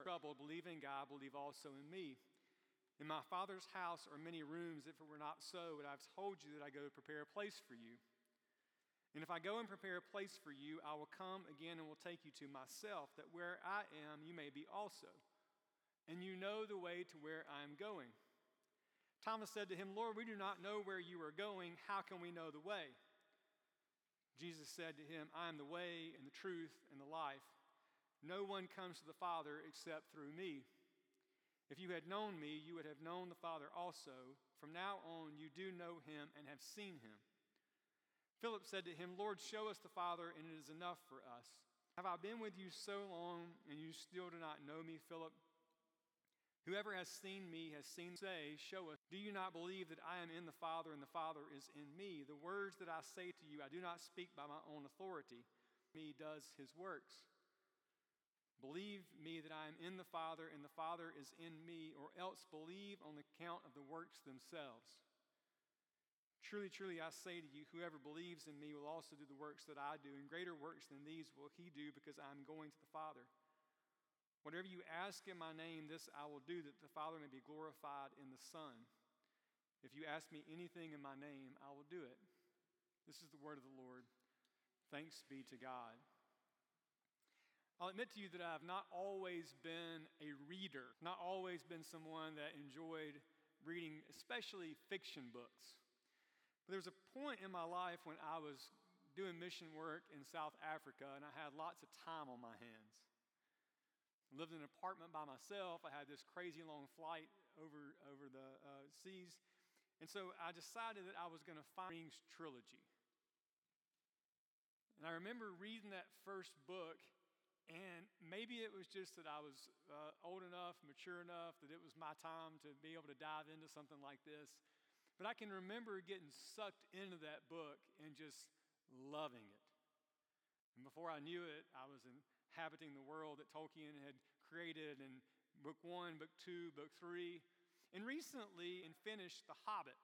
troubled, believe in God, believe also in me. In my Father's house are many rooms. If it were not so, but I've told you that I go to prepare a place for you. And if I go and prepare a place for you, I will come again and will take you to myself, that where I am, you may be also. And you know the way to where I am going. Thomas said to him, Lord, we do not know where you are going. How can we know the way? Jesus said to him, I am the way and the truth and the life. No one comes to the Father except through me. If you had known me, you would have known the Father also. From now on, you do know him and have seen him. Philip said to him, Lord, show us the Father, and it is enough for us. Have I been with you so long, and you still do not know me, Philip? Whoever has seen me has seen, say, show us. Do you not believe that I am in the Father, and the Father is in me? The words that I say to you, I do not speak by my own authority. He does his works. Believe me that I am in the Father, and the Father is in me, or else believe on the account of the works themselves. Truly, truly, I say to you, whoever believes in me will also do the works that I do, and greater works than these will he do, because I am going to the Father. Whatever you ask in my name, this I will do, that the Father may be glorified in the Son. If you ask me anything in my name, I will do it. This is the word of the Lord. Thanks be to God. I'll admit to you that I've not always been a reader, not always been someone that enjoyed reading, especially fiction books. But there was a point in my life when I was doing mission work in South Africa, and I had lots of time on my hands. I lived in an apartment by myself. I had this crazy long flight over the seas. And so I decided that I was going to find Rings trilogy. And I remember reading that first book, and maybe it was just that I was old enough, mature enough, that it was my time to be able to dive into something like this. But I can remember getting sucked into that book and just loving it. And before I knew it, I was inhabiting the world that Tolkien had created in book 1, book 2, book 3, and recently finished The Hobbit.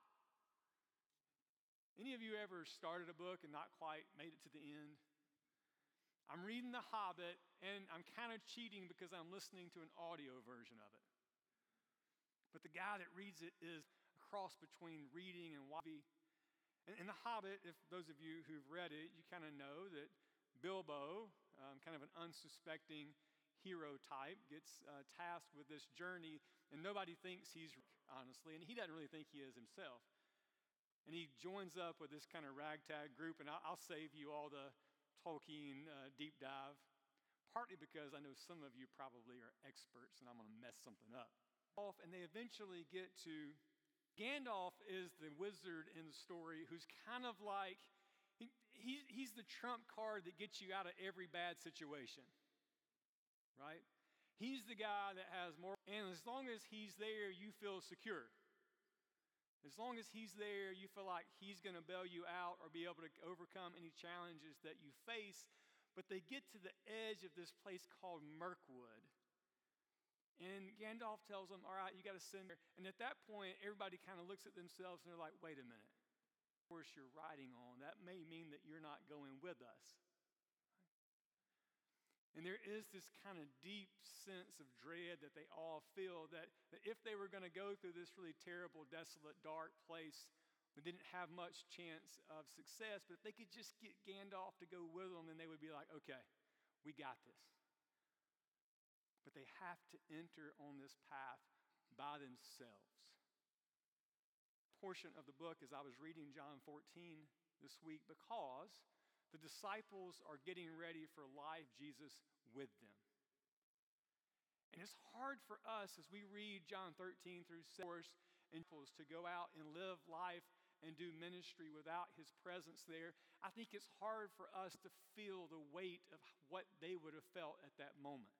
Any of you ever started a book and not quite made it to the end? I'm reading The Hobbit, and I'm kind of cheating because I'm listening to an audio version of it. But the guy that reads it is a cross between reading and watching. And in The Hobbit, if those of you who've read it, you kind of know that Bilbo, kind of an unsuspecting hero type, gets tasked with this journey, and nobody thinks he's, honestly, and he doesn't really think he is himself. And he joins up with this kind of ragtag group, and I'll save you all the Tolkien deep dive, partly because I know some of you probably are experts, and I'm going to mess something up. And they eventually get to, Gandalf is the wizard in the story who's kind of like, he's the trump card that gets you out of every bad situation, right? He's the guy that has more, and as long as he's there, you feel secure. As long as he's there, you feel like he's going to bail you out or be able to overcome any challenges that you face. But they get to the edge of this place called Mirkwood. And Gandalf tells them, all right, you got to send her. And at that point, everybody kind of looks at themselves and they're like, wait a minute. Of course, you're riding on. That may mean that you're not going with us. And there is this kind of deep sense of dread that they all feel that if they were going to go through this really terrible, desolate, dark place, they didn't have much chance of success. But if they could just get Gandalf to go with them, then they would be like, okay, we got this. But they have to enter on this path by themselves. A portion of the book as I was reading John 14 this week because the disciples are getting ready for life, Jesus with them. And it's hard for us as we read John 13 through 7 and to go out and live life and do ministry without his presence there. I think it's hard for us to feel the weight of what they would have felt at that moment.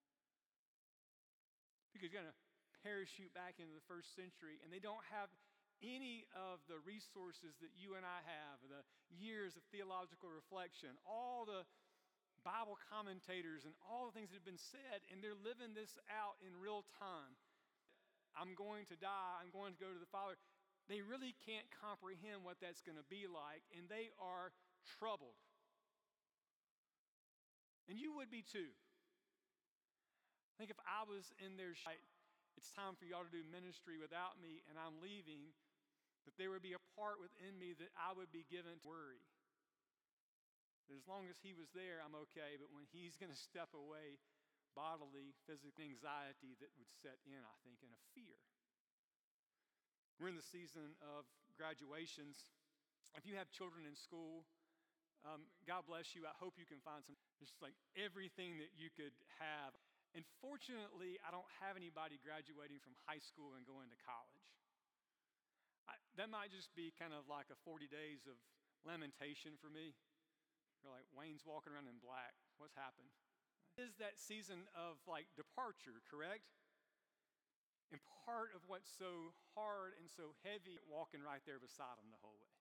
Because you're going to parachute back into the first century, and they don't have any of the resources that you and I have, the years of theological reflection, all the Bible commentators and all the things that have been said, and they're living this out in real time. I'm going to die. I'm going to go to the Father. They really can't comprehend what that's going to be like, and they are troubled. And you would be too. Think if I was in their it's time for y'all to do ministry without me and I'm leaving, that there would be a part within me that I would be given to worry. That as long as he was there, I'm okay, but when he's going to step away, bodily, physical anxiety that would set in, I think, and a fear. We're in the season of graduations. If you have children in school, God bless you. I hope you can find just like everything that you could have. And fortunately, I don't have anybody graduating from high school and going to college. That might just be kind of like a 40 days of lamentation for me. You're like, Wayne's walking around in black. What's happened? It is that season of like departure, correct? And part of what's so hard and so heavy, walking right there beside them the whole way.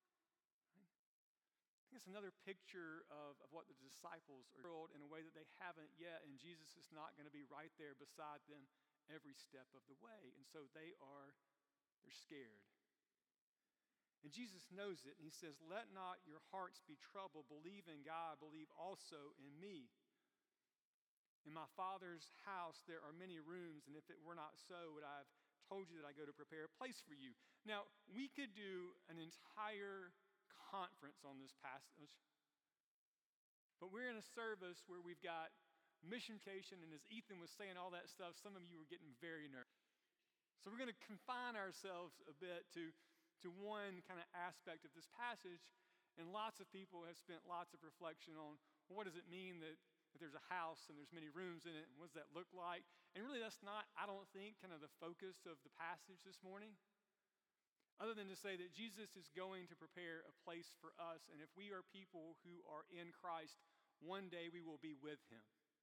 I think it's another picture of what the disciples are in a way that they haven't yet, and Jesus is not going to be right there beside them every step of the way. And so they're scared. And Jesus knows it, and he says, let not your hearts be troubled. Believe in God, believe also in me. In my Father's house there are many rooms, and if it were not so, would I have told you that I go to prepare a place for you. Now, we could do an entire conference on this passage, but we're in a service where we've got missioncation, and as Ethan was saying all that stuff, some of you were getting very nervous. So we're going to confine ourselves a bit to one kind of aspect of this passage, and lots of people have spent lots of reflection on what does it mean that there's a house and there's many rooms in it, and what does that look like? And really that's not, I don't think, kind of the focus of the passage this morning. Other than to say that Jesus is going to prepare a place for us, and if we are people who are in Christ, one day we will be with him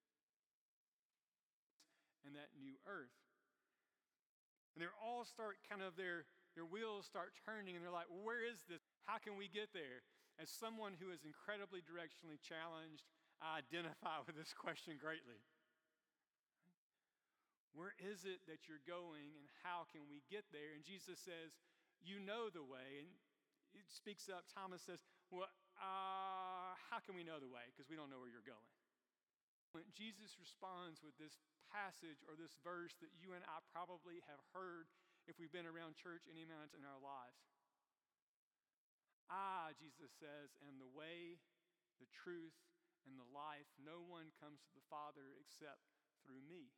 in that new earth. And they all start kind of their wheels start turning, and they're like, well, where is this? How can we get there? As someone who is incredibly directionally challenged, I identify with this question greatly. Where is it that you're going, and how can we get there? And Jesus says, you know the way. And it speaks up. Thomas says, well, how can we know the way? Because we don't know where you're going. When Jesus responds with this passage or this verse that you and I probably have heard if we've been around church any amount in our lives. Jesus says, and the way, the truth, and the life, no one comes to the Father except through me.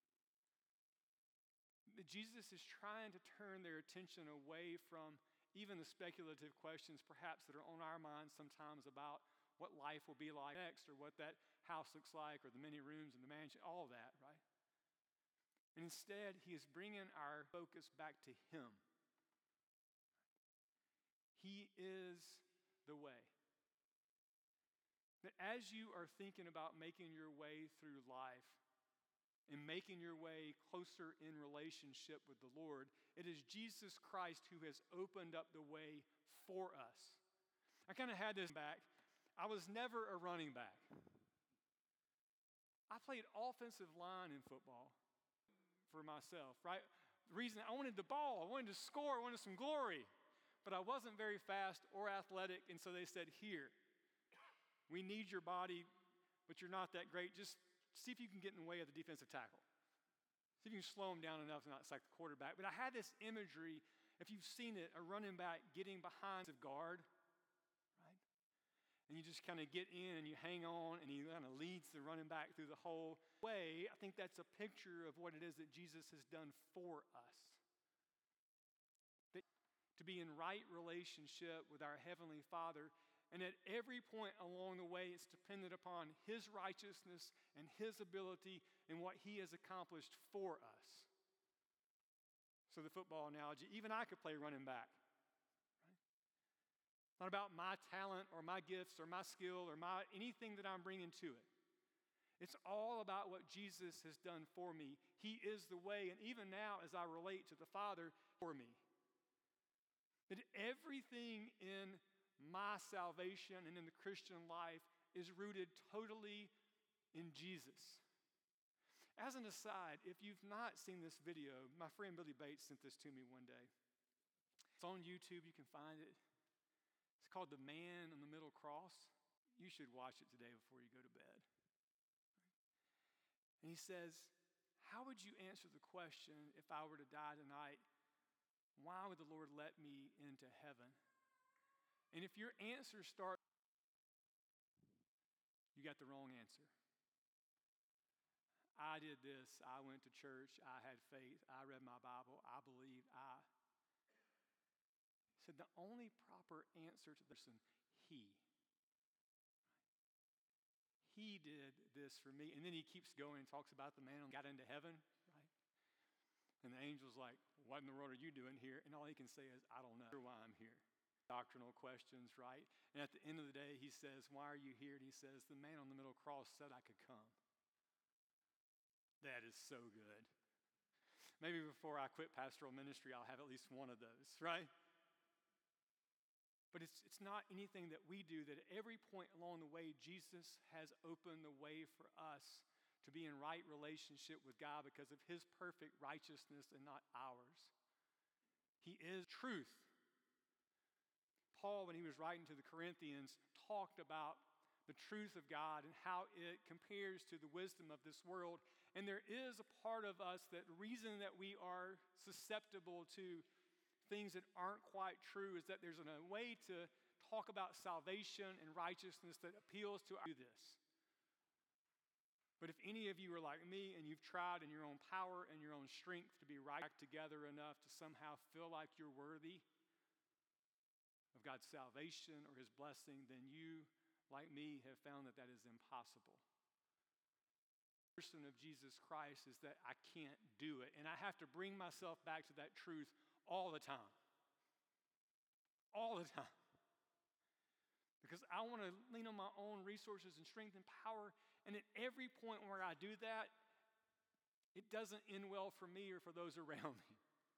Jesus is trying to turn their attention away from even the speculative questions perhaps that are on our minds sometimes about what life will be like next, or what that house looks like, or the many rooms in the mansion, all that, right? And instead, he is bringing our focus back to him. He is the way. That as you are thinking about making your way through life and making your way closer in relationship with the Lord, it is Jesus Christ who has opened up the way for us. I kind of had this back. I was never a running back. I played offensive line in football for myself, right? The reason I wanted the ball, I wanted to score, I wanted some glory, but I wasn't very fast or athletic, and so they said, here, we need your body, but you're not that great. Just see if you can get in the way of the defensive tackle. See if you can slow him down enough to not sack the quarterback. But I had this imagery, if you've seen it, a running back getting behind the guard, right? And you just kind of get in and you hang on, and he kind of leads the running back through the whole way. I think that's a picture of what it is that Jesus has done for us. That to be in right relationship with our Heavenly Father, and at every point along the way, it's dependent upon his righteousness and his ability and what he has accomplished for us. So the football analogy, even I could play running back. Right? It's not about my talent or my gifts or my skill or anything that I'm bringing to it. It's all about what Jesus has done for me. He is the way, and even now as I relate to the Father, for me. That everything in my salvation and in the Christian life is rooted totally in Jesus. As an aside, if you've not seen this video, my friend Billy Bates sent this to me one day. It's on YouTube, you can find it. It's called The Man on the Middle Cross. You should watch it today before you go to bed. And he says, how would you answer the question, if I were to die tonight, why would the Lord let me into heaven? And if your answer starts, you got the wrong answer. I did this. I went to church. I had faith. I read my Bible. I believed. He said the only proper answer to this, He did this for me. And then he keeps going and talks about the man who got into heaven, right? And the angel's like, what in the world are you doing here? And all he can say is, I don't know why I'm here. Doctrinal questions, right? And at the end of the day, he says, why are you here? And he says, the man on the middle cross said I could come. That is so good. Maybe before I quit pastoral ministry, I'll have at least one of those, right? But it's not anything that we do, that at every point along the way, Jesus has opened the way for us to be in right relationship with God because of his perfect righteousness and not ours. He is truth. Paul, when he was writing to the Corinthians, talked about the truth of God and how it compares to the wisdom of this world. And there is a part of us that the reason that we are susceptible to things that aren't quite true is that there's a way to talk about salvation and righteousness that appeals to this. But if any of you are like me and you've tried in your own power and your own strength to be right together enough to somehow feel like you're worthy of God's salvation or his blessing, then you, like me, have found that that is impossible. The person of Jesus Christ is that I can't do it. And I have to bring myself back to that truth all the time. All the time. Because I want to lean on my own resources and strength and power. And at every point where I do that, it doesn't end well for me or for those around me.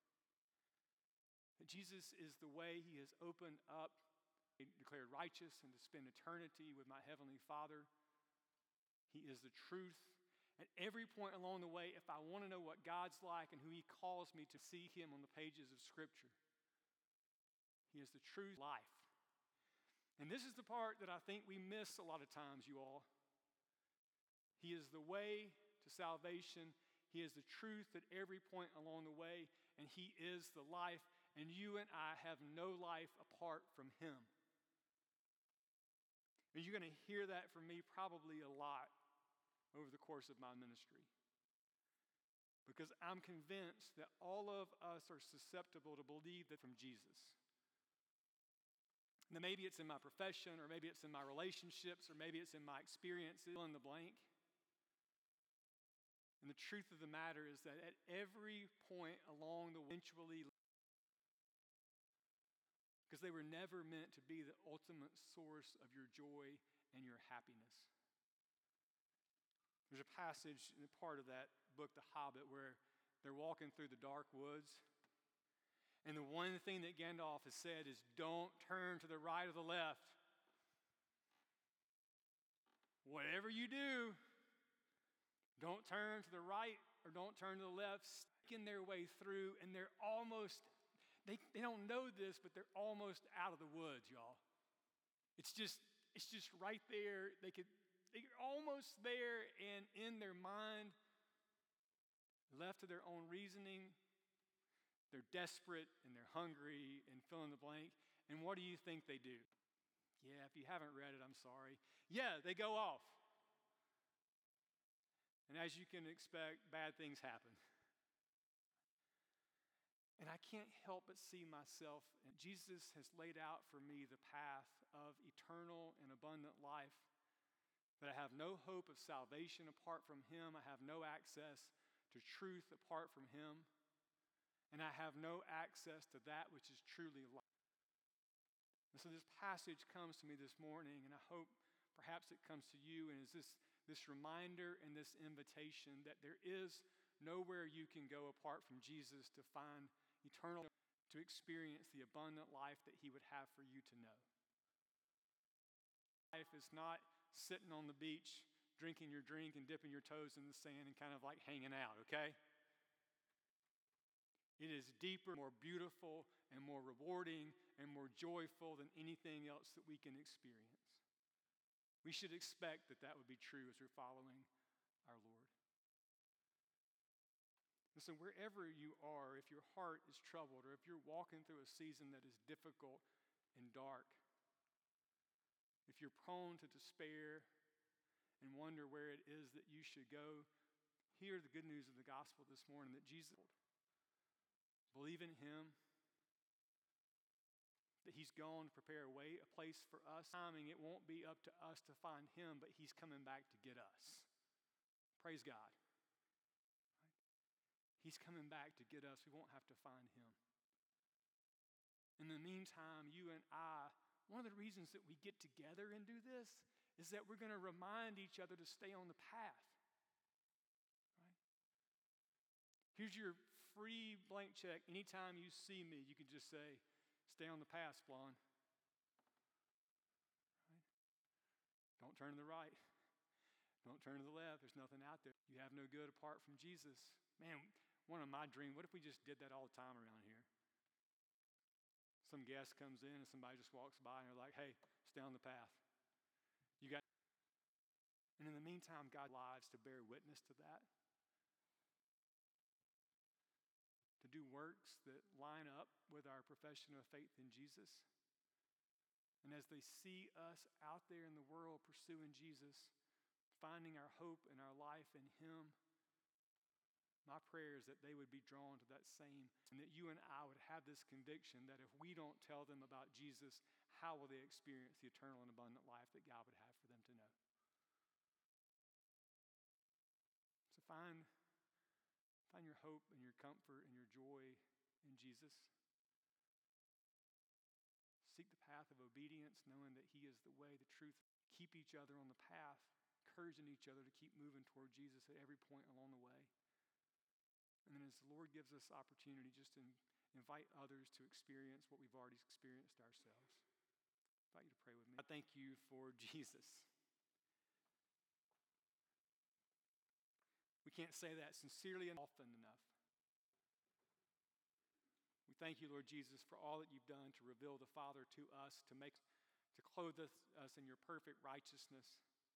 That Jesus is the way. He has opened up, declared righteous, and to spend eternity with my Heavenly Father. He is the truth. At every point along the way, if I want to know what God's like and who he calls me to see him on the pages of Scripture, he is the true life. And this is the part that I think we miss a lot of times, you all. He is the way to salvation. He is the truth at every point along the way, and he is the life, and you and I have no life apart from him. And you're going to hear that from me probably a lot over the course of my ministry. Because I'm convinced that all of us are susceptible to believe that from Jesus. Now maybe it's in my profession, or maybe it's in my relationships, or maybe it's in my experiences, fill in the blank. And the truth of the matter is that at every point along the way, eventually, because they were never meant to be the ultimate source of your joy and your happiness. There's a passage in a part of that book, The Hobbit, where they're walking through the dark woods. And the one thing that Gandalf has said is, don't turn to the right or the left. Whatever you do, don't turn to the right or don't turn to the left. Sticking their way through, and they're almost, they don't know this, but they're almost out of the woods, y'all. It's just right there. They're almost there, and in their mind, left to their own reasoning, they're desperate and they're hungry and fill in the blank. And what do you think they do? Yeah, if you haven't read it, I'm sorry. Yeah, they go off. And as you can expect, bad things happen. And I can't help but see myself, and Jesus has laid out for me the path of eternal and abundant life. That I have no hope of salvation apart from him. I have no access to truth apart from him. And I have no access to that which is truly life. And so this passage comes to me this morning, and I hope perhaps it comes to you, and is this reminder and this invitation that there is nowhere you can go apart from Jesus to find eternal, to experience the abundant life that he would have for you to know. Life is not sitting on the beach, drinking your drink and dipping your toes in the sand and kind of like hanging out, okay? It is deeper, more beautiful, and more rewarding, and more joyful than anything else that we can experience. We should expect that that would be true as we're following our Lord. So wherever you are, if your heart is troubled or if you're walking through a season that is difficult and dark, if you're prone to despair and wonder where it is that you should go, hear the good news of the gospel this morning that Jesus, believe in him, that he's gone to prepare a place for us. Timing, it won't be up to us to find him, but he's coming back to get us. Praise God. He's coming back to get us. We won't have to find him. In the meantime, you and I, one of the reasons that we get together and do this is that we're going to remind each other to stay on the path. Right? Here's your free blank check. Anytime you see me, you can just say, stay on the path, Splon. Right? Don't turn to the right. Don't turn to the left. There's nothing out there. You have no good apart from Jesus. Man, one of my dreams, what if we just did that all the time around here? Some guest comes in and somebody just walks by and they're like, hey, stay on the path. And in the meantime, God lives to bear witness to that. To do works that line up with our profession of faith in Jesus. And as they see us out there in the world pursuing Jesus, finding our hope and our life in him, my prayer is that they would be drawn to that same, and that you and I would have this conviction that if we don't tell them about Jesus, how will they experience the eternal and abundant life that God would have for them to know? So find your hope and your comfort and your joy in Jesus. Seek the path of obedience, knowing that he is the way, the truth. Keep each other on the path, encouraging each other to keep moving toward Jesus at every point along the way. And then as the Lord gives us opportunity, just to invite others to experience what we've already experienced ourselves. I invite you to pray with me. I thank you for Jesus. We can't say that sincerely and often enough. We thank you, Lord Jesus, for all that you've done to reveal the Father to us, to clothe us in your perfect righteousness.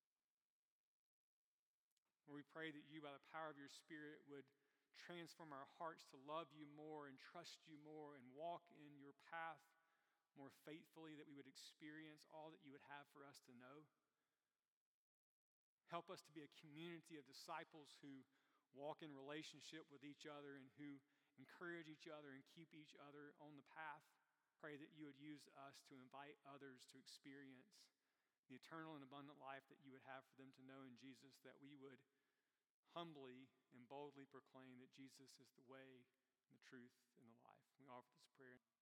Lord, we pray that you, by the power of your Spirit, would transform our hearts to love you more and trust you more and walk in your path more faithfully, that we would experience all that you would have for us to know. Help us to be a community of disciples who walk in relationship with each other and who encourage each other and keep each other on the path. Pray that you would use us to invite others to experience the eternal and abundant life that you would have for them to know in Jesus, that we would humbly and boldly proclaim that Jesus is the way, and the truth, and the life. We offer this prayer.